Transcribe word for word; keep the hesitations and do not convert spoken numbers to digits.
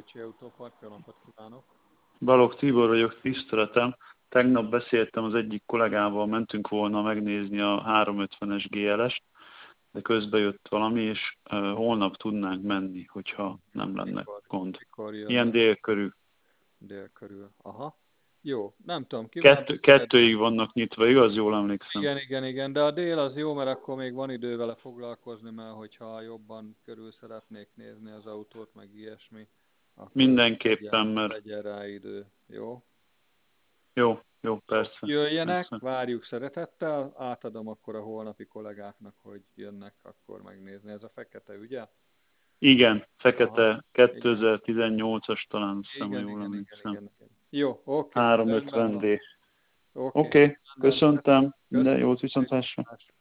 Kocsi Autópark, jó napot kívánok! Balogh Tibor vagyok, tiszteletem. Tegnap beszéltem az egyik kollégával, mentünk volna megnézni a háromszázötvenes gé el-est, de közben jött valami, és uh, holnap tudnánk menni, hogyha nem lenne Mikor, gond. mikor Ilyen jönnek? dél körül. Dél körül. Aha. Jó, nem tudom, kivel Kettő, beszélt. kettőig vannak nyitva, igaz? Jól emlékszem. Igen, igen, igen, de a dél az jó, mert akkor még van idő vele foglalkozni, mert hogyha jobban körül szeretnék nézni az autót, meg ilyesmi, akkor Mindenképpen, legyen, mert legyen rá idő. Jó? jó, jó, Jó, persze. jöjjenek, persze. várjuk szeretettel, átadom akkor a holnapi kollégáknak, hogy jönnek akkor megnézni. Ez a fekete, ugye? Igen, Aha, fekete igen. kétezer-tizennyolcas talán, azt hiszem, ha Igen, jól igen, igen, emlékszem. igen, igen. Jó, oké, rendben háromszázötven van. dé. Oké, Oké, okay, rendben. köszöntem, minden Köszönöm. jót, viszontlátásra.